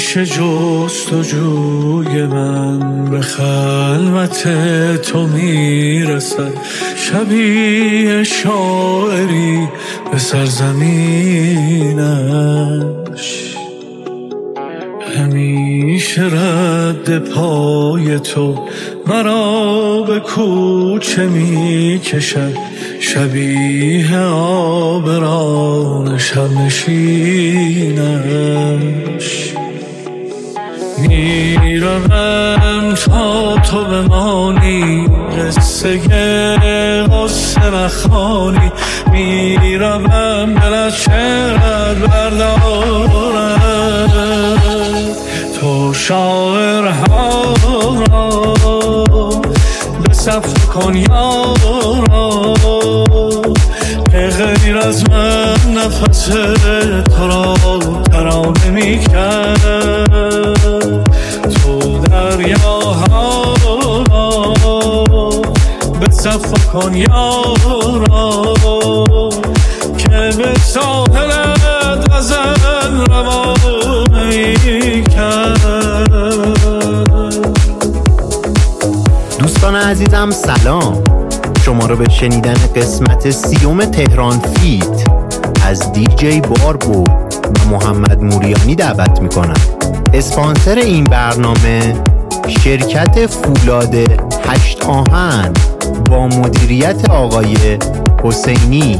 همیشه جستجوی من به خلوت تو میرسد، شبیه شاعری به سرزمینش. همیشه رد پای تو مرا به کوچه میکشد، شبیه آبران شب نشینش. میروم تا تو بمانی، قصه غصه نخوانی. میروم دل از شعرت بردارم، تو شاعرها را به صف کن یارا، که غیر از من نفس تو را ترانه میکرد. تو دریاها را به صف کن یارا، که به ساحلت غزل روانه میکرد. دوستان عزیزم سلام، شما رو به شنیدن قسمت 30 تهران فیت از دیجی باربو و محمد موریانی دعوت میکنم. اسپانسر این برنامه شرکت فولاد 8 آهن با مدیریت آقای حسینی.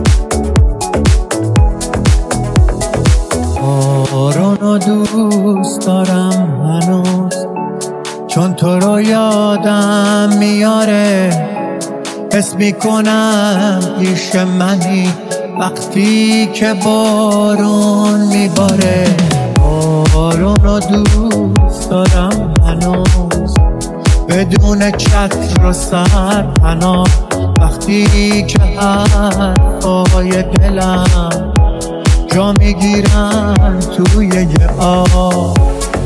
بارانو دوست دارم هنوز، چون تو رو یادم میاره. حس میکنم پیش منی وقتی که بارون میباره. بارانو دوست دارم هنوز، بدون چتر و سرپناه. وقتی که حرفای دلم جا میگیرن توی یه آب.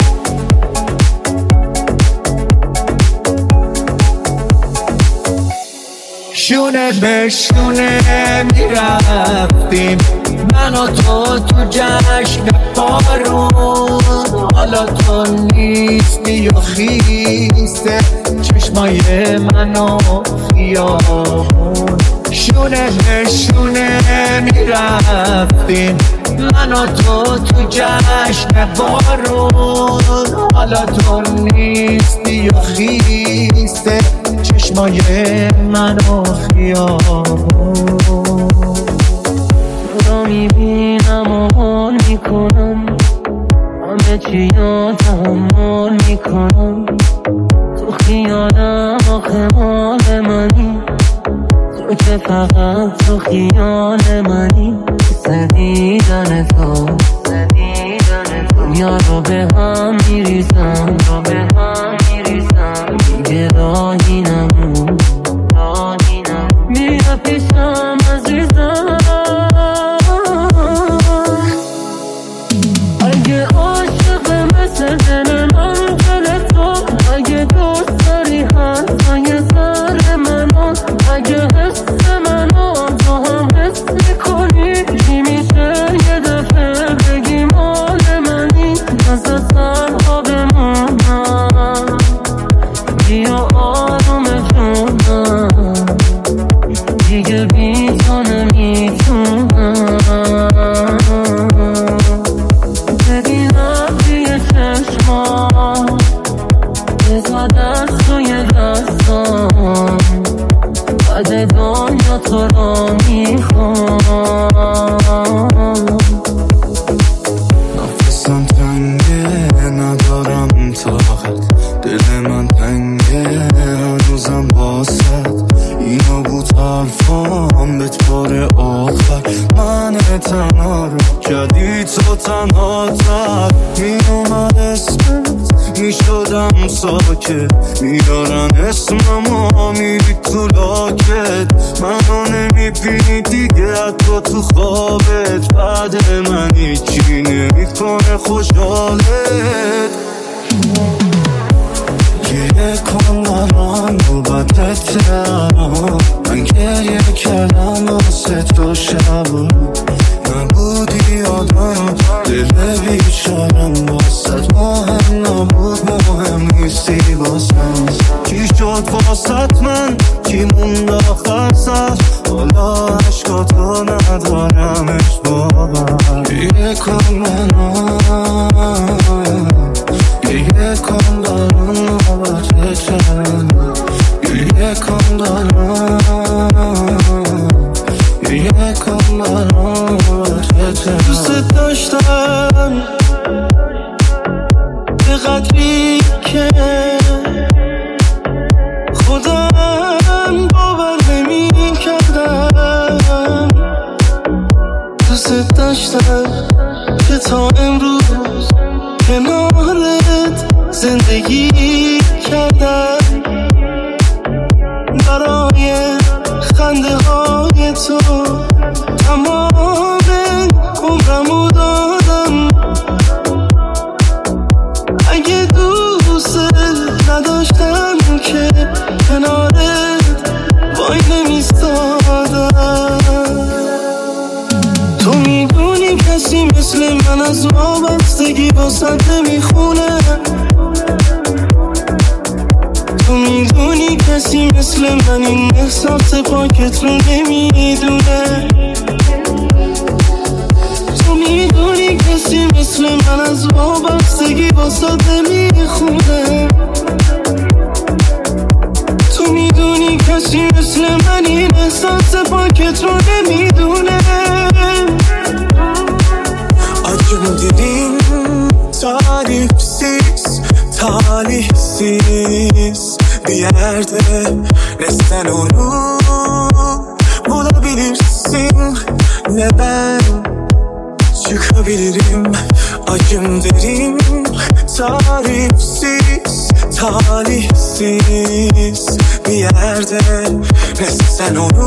شونه به شونه میرفتیم من و تو جشن بارون. حالا تو نیستی و خیسته چشمای من و خیابون. شونه به شونه میرفتیم من و تو جشن بارون. حالا تو نیستی و خیسته چشمای من و خیابون. تو را میبینم و حال میکنم، همه چی یا تحمل میکنم. تو خیالم آخه مال منی، تو که فقط تو خیال منی. دیدن تو دنیا رو به هم میریزم، دیگه راهی نمون. بیا پیشم عزیزم، اگه عاشق مثل دل من دل تو، اگه دوست داری حرفای سر منو، اگه حس منو تو هم حس میکنی، چی میشه یه دفعه بگی مال منی. از سرها بمونم، بیا آروم جونم، دیگه بی تو نمیتونم. ببینم توی چشمام، بزا دست توی دستام، بعد دنیا تو رو میخوام. نفسم تنگه ندارم طاقت، دل من تنگه هنوزم باست. اینا بود حرفام بهت بار آخر، من تنها رو کردی تو تنها تر. میومد اسمت میشدم ساکت، میارن اسممو میری تو لاکت. منو نمیبینی دیگه حتی تو خوابت، بعد من هیچی نمیکنه خوشحالت. گریه کن برام نوبتت الان، من گریه کردم واسه تو شب نبودی یادم، دل بیچارم واسه گریه کن منو، گریه کن برام نوبتته، گریه کن برام، گریه کن برام نوبتته. دوست داشتم به قدری که خودم باور نمی کردم، دوست داشتم که تا امروز کنارت زندگی کردم، برای خنده های تو تمام عمرمو دادم. اگه دوست نداشتم که کنارت وای نمیستادم. تو میدونی کسی مثل من از وابستگی واسط نمیخونه، تو میدونی کسی مثل من این احساس پاکت رو نمیدونه، تو میدونی کسی مثل من از وابستگی واسط نمیخونه، تو میدونی کسی مثل من این احساس پاکت رو نمیدونه. Acım derin tarifsiz, talihsiz bir yerde ne sen onu bulabilirsin ne ben çıkabilirim. Acım derin tarifsiz, talihsiz bir yerde ne sen onu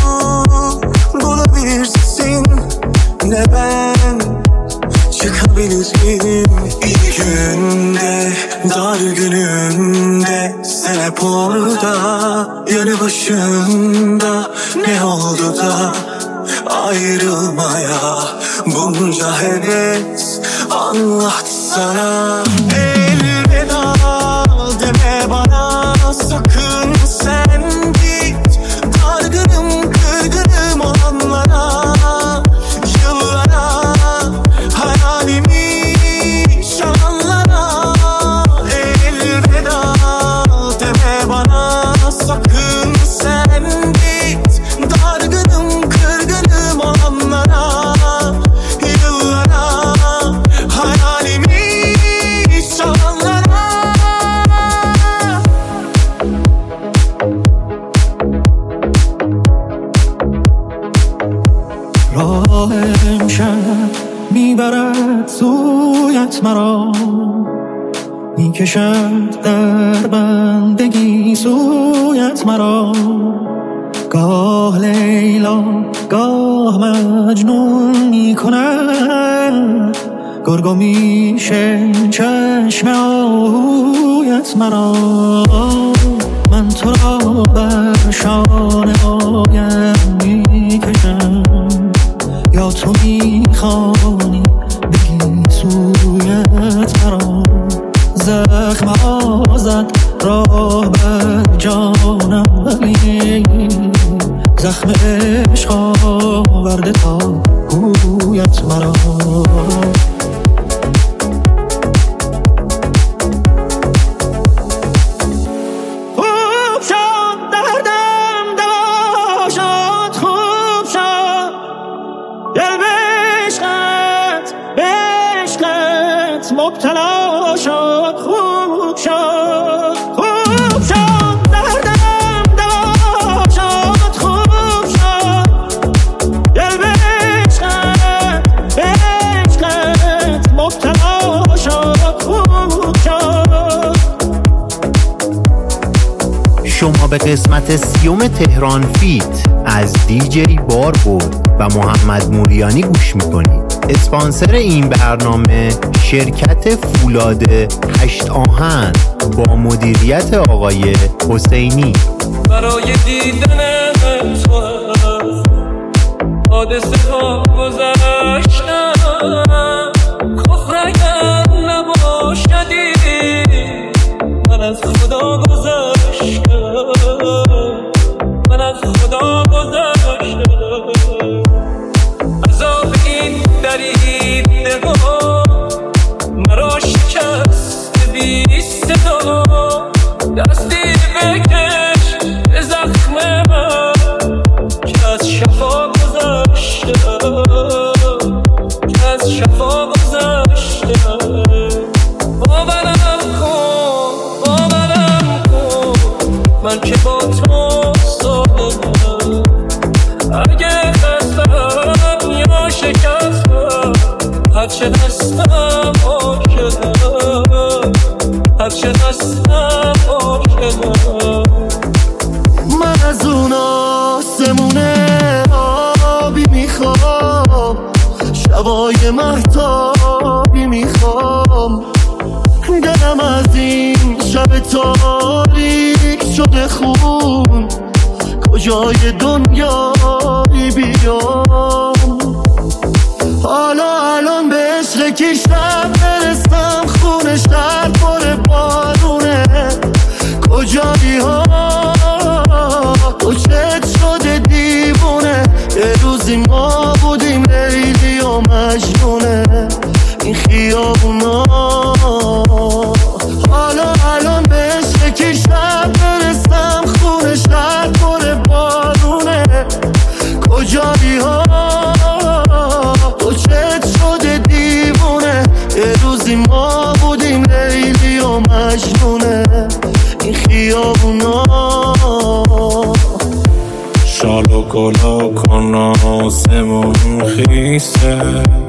bulabilirsin ne ben çıkabilirim. İyi günde, dar günümde sen hep orada, yanı başında. Ne oldu da ayrılmaya bunca heves anlattı sana. Elveda deme bana sakın sen git, dargınım kırgınım olanlara, yıllara, hayalimi çalanlara. Elveda deme bana sakın sen git, dargınım kırgınım olanlara, yıllara, hayalimi çalanlara. راه امشب میبرد سویت مرا، میکشد در بندگی سویت مرا. گاه لیلا گاه مجنون میکند، گرگ و میشه چشم آهویت مرا. من تو را بر شانه هایم میکشم، یا تو میخوانی بگی سویت مرا. زخم آزد راه بر جانم ولی زخم عشق آورده تا گویت مرا. خوب شد دردم دوا شد، خوب شد دل به عشقت مبتلا شد. خوب شد، خوب شد دردم دوا شد، خوب شد دل به عشقت مبتلا شد. خوب شد. شما به قسمت 30 تهران فیت از دیجی باربود و محمد موریانی گوش میکنید. اسپانسر این برنامه شرکت فولاد 8 آهن با مدیریت آقای حسینی. برای دیدن تو حادثه ها گذشتم، کفر اگر نباشدی من از خدا گذشتم، من از خدا گذشتم. عذاب این درید گذشته. باورم کن من که با تو صادقم. اگه خستم یا شکستم هرچه هستم عاشقم، هرچه هستم عاشقم. من از اون آسمونه آبی میخوام، شبای مهتابی میخوام. دلم از این شب تاریک شده خون، کجای دنیایی بیام. حالا الان به عشق کشتم برستم، خونش در پر بارونه. کجایی ها تو چت شده دیوونه. یه روزی ما بودیم لیلی و مجنونه این خیابونا. حالا الان به عشق کشتم برستم، خونش در پر بارونه. کجایی ها تو چت شده دیوونه. یه روزی ما بودیم لیلی و مجنونه این خیابونا. شالو گلا کن آسمون خیسه،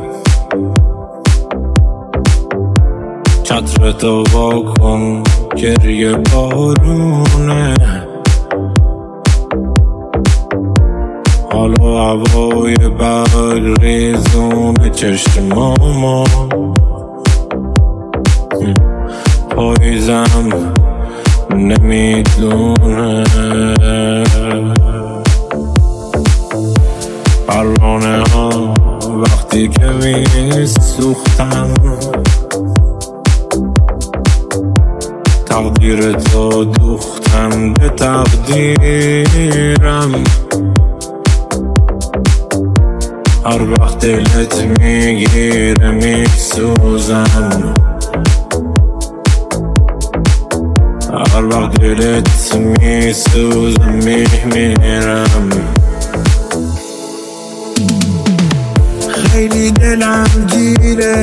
چتر تو وا کن گریه بارونه. حالا هوای برق ریزون چشمامو، پاییزم نمیدونه. پروانه ها وقتی که میسوختن، تقدیر تو دوختن به تقدیرم. هر وقت دلت میگیره میسوزم، هر وقت دلت میسوزم میمیرم. خیلی دلم گیره،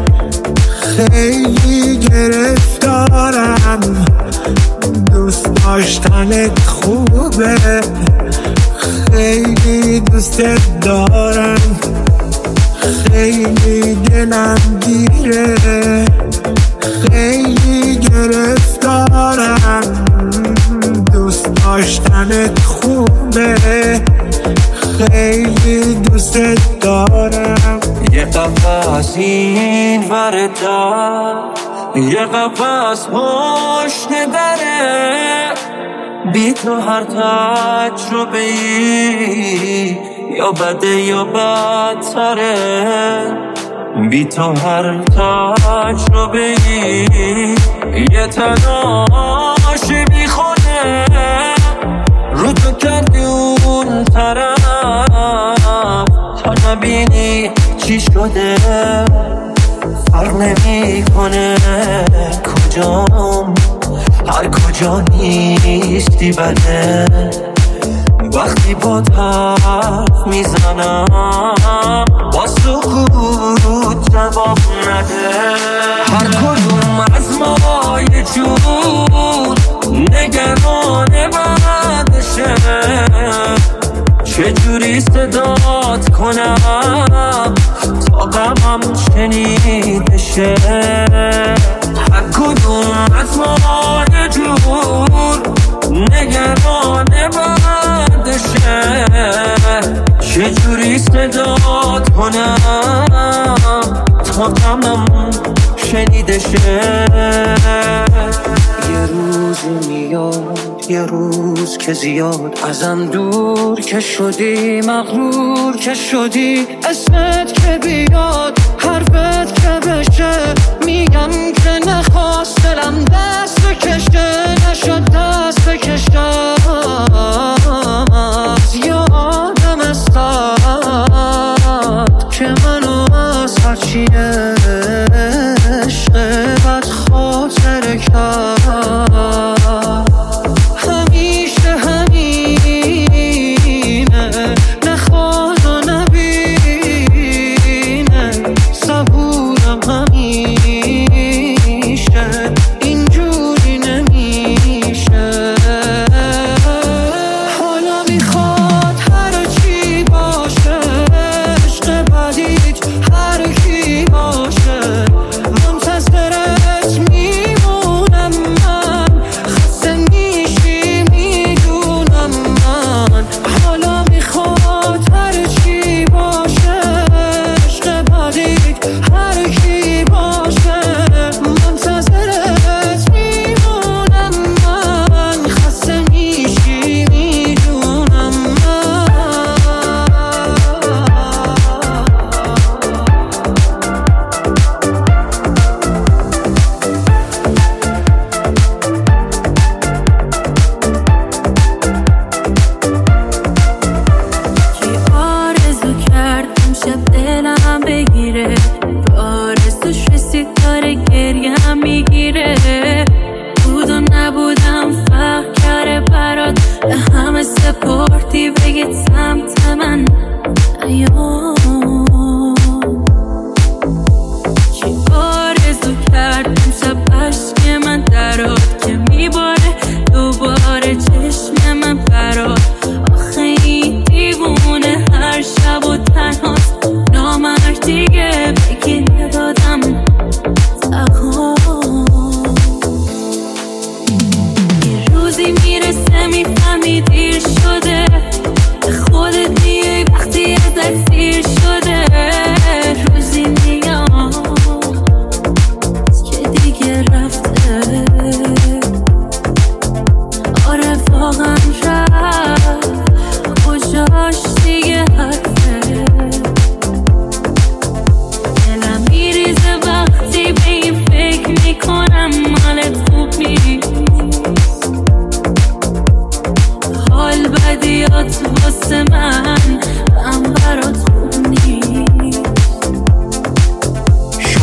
خیلی گرفتارم. دوست داشتنت خوبه، خیلی دوستت دارم. خیلی دلم گیره، خیلی گرفتارم. دوست داشتنت خوبه، خیلی دوستت دارم. یه قفص این وردا، یه قفص پشت دره. بی تو هر تجربه ای یا بده یا بدتره. بی تو هر تجربه ای یه تناش میخونه. رو تو کردی اون طرف تا نبینی چی شده. فرق نمی کنه کجام، هر کجا نیستی بده. وقتی با حرف میزنم با سکوت جواب نده. هر کدوم از ما یه جور نگران بعدشه. چجوری صدات کنم تا غمم شنیده شه. هر کدوم از ما یه جور نگران بعدشه. چجوری صدات کنم تا غمم شنیده شه. یه روزی میاد، یه روز که زیاد ازم دور که شدی، مغرور که شدی. اسمت که بیاد، حرفت که بشه. میگم که نخواست دلم دست بکشه، نشد دست بکشم. از یادم استاد که منو از هرچی عشق بد خاطر کرد. همیشه همینه، نخواد و نبینه.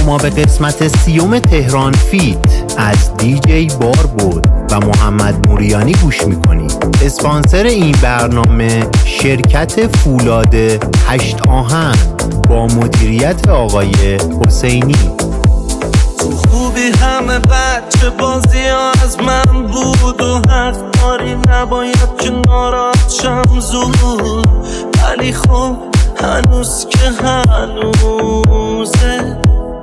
شما به قسمت 30 تهران فیت از دیجی بار بود و محمد موریانی گوش میکنید. اسپانسر این برنامه شرکت فولاد 8 آهن با مدیریت آقای حسینی. تو خوبی همه بچه بازی ها از من بود و حق داری نباید که ناراحت شم زود، ولی خب هنوز که هنوزه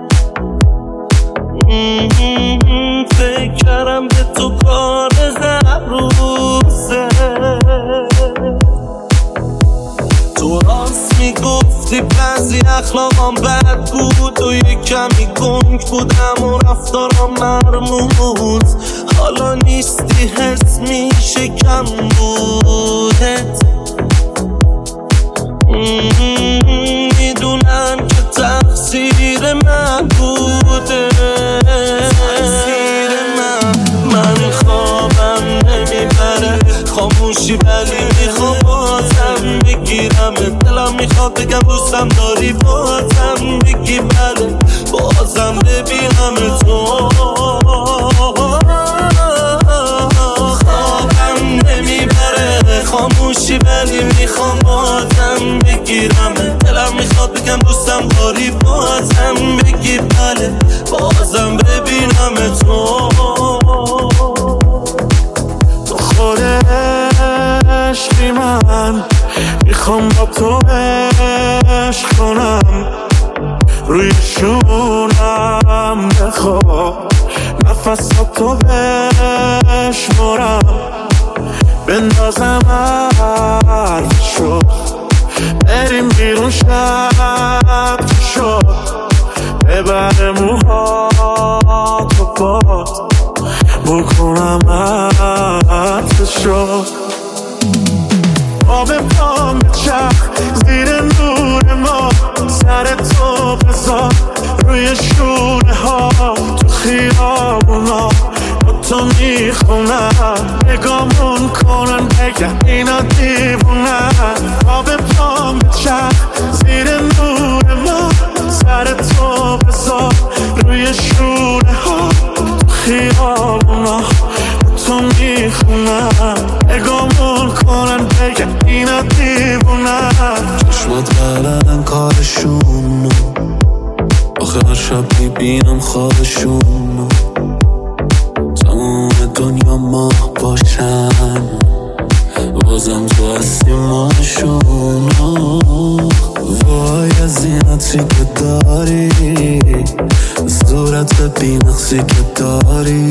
فکر کردم به تو کار ضروزه. تو راست میگفتی بعضی اخلاقام بد بود و یه کمی گنگ بودم و رفتارم مرموز. حالا نیستی حس میشه کم بودت، میدونم که تقصیر من بوده. من خوابم نمیبره خاموشی، ولی میخوام بازم بگیرم. دلم میخواد بگم دوستم داری، بازم بگی بله، بازم ببینم تو. خوابم نمیبره خاموشی، ولی میخوام بازم بگیرم. دلم میخواد بگم دوستم داری، بازم بگی بله، بازم ببینم تو. تو خود عشقی من میخوام با تو عشق کنم، روی شونم بخواب نفساتو بشمارم، بندازم حرف شد بریم بیرون شب شد، ببر موهاتو باد بکنم عطر شد. آب پام بچخ زیر نور ما، سر تو بذار روی شونه ها، تو خیابونا با تو میخونم، نگامون کنن بگن اینا دیوونن. آب پام بچخ زیر نور ما، سر تو بذار روی شونه ها، تو خیابونا تو میخونم، نگامون کنن بگن اینا دیوونن. چشمات بلدن کارشونو، آخه هر شب میبینم خوابشونو. تمام دنیا ما باشن، بازم تو هستی ماشونو. وای از این عطری که داری، صورت بینقصی که داری،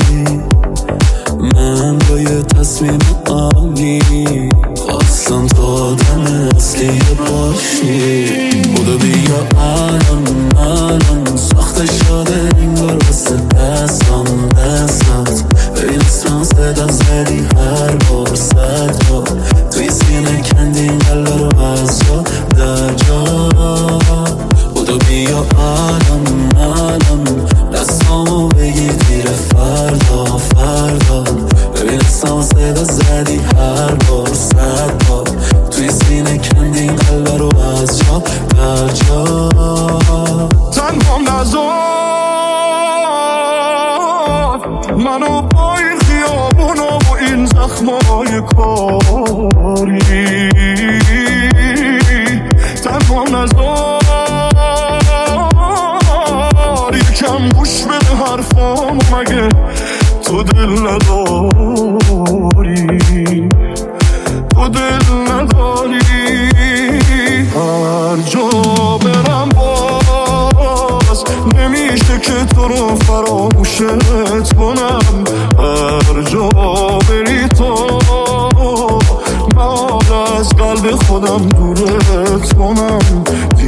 من با یه تصمیم عالی خواستم تو آدم اصلی باشی. بودو بیا الان ساخته شده انگار واسه دستام دستات، ببین اسمم صدا زدی هر بار 100 بار، توی سینه کندی این قلب رو از جا در جا. بودو بیا الان دستامو بگی تیر فردا، ببین اسمم صدا زدی هر بار 100 بار، توی سینه کندی این قلب رو از جا در جا. تنهام نذار منو با این خیابونا و این زخمای کاری، تنهام نذار یکم گوش بده حرفامو، مگه تو دل نداری، تو دل نداری. هر جا برم باز نمیشه که تو رو فراموشت کنم، هر جا بری تو من از قلب خودم دورت کنم.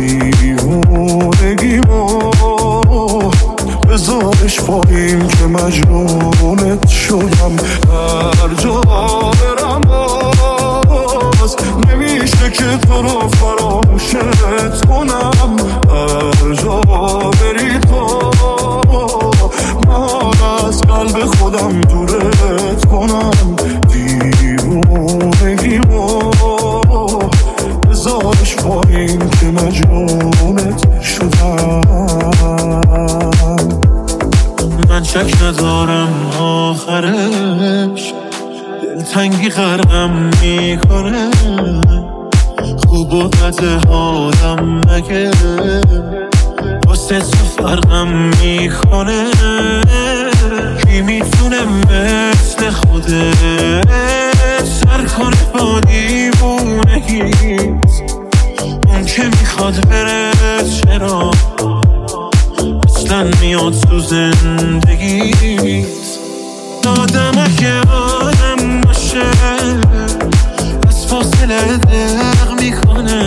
دیوونگیمو بذارش پایین که مجنونت شدم، هر جا برم باز نمیشه که تو رو فراموشت کنم، هر جا بری تو من از قلب خودم دورت کنم. دیوونگیمو بذارش پایین که مجنونت شدم. شک ندارم آخرش دلتنگی غرقم میکنه. خوب و بد حالم مگه واسه تو فرقم میکنه. کی میتونه مثل خودت سر کنه با دیوونگیت؟ اون که میخواد بره چرا اصلا میاد تو زندگیت؟ آدم که آدم باشه از فاصله دق میکنه.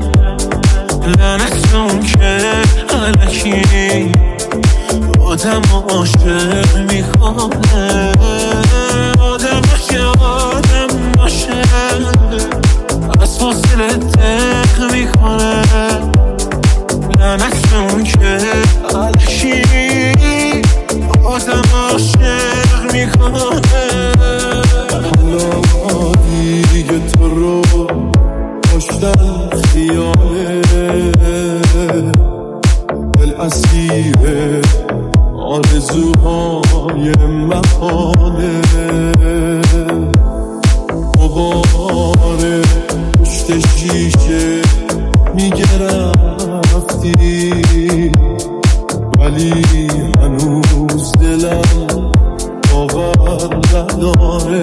لعنت اون که الکی آدم عاشق میکنه. آدم که آدم باشه از فاصله دق میکنه. لعنت اون که الکی آدم عاشق میکنه. حالا دیگه تو رو کشتن خیاله، دل اسیر آرزوهای محاله. غبار پشت شیشه میگه رفتی ولی هنوز دلم باور نداره.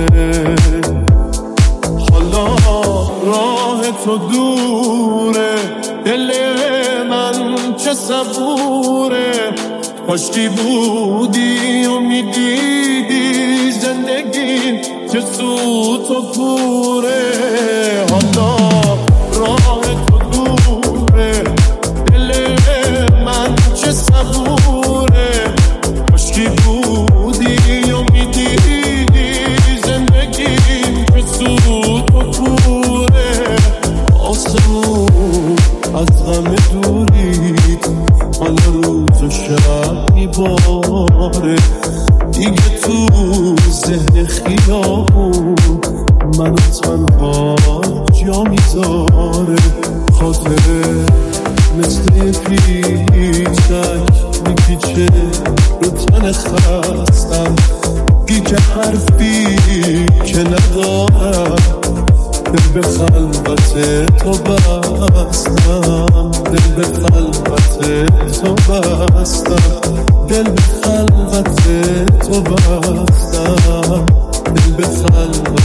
حالا راه تو دوره، دل من چه صبوره. کاشکی بودی و میدیدی زندگی چه سوت و کوره. حالا راه تو دوره، دل من چه صبوره. کاشکی بودی و میدیدی زندگی چه سوت و کوره. آسمون از غم دورید حالا روز و شب میباره. دیگه تو ذهن خیابون منو تنها جا میذاره. خاطره مثل پیچک میپیچه رو تن خستم. بی که حرفی که ندارم، دل به خلوت تو بستم. دل به خلوت تو بستم. دل به خلوت تو بستم. دل به خلوت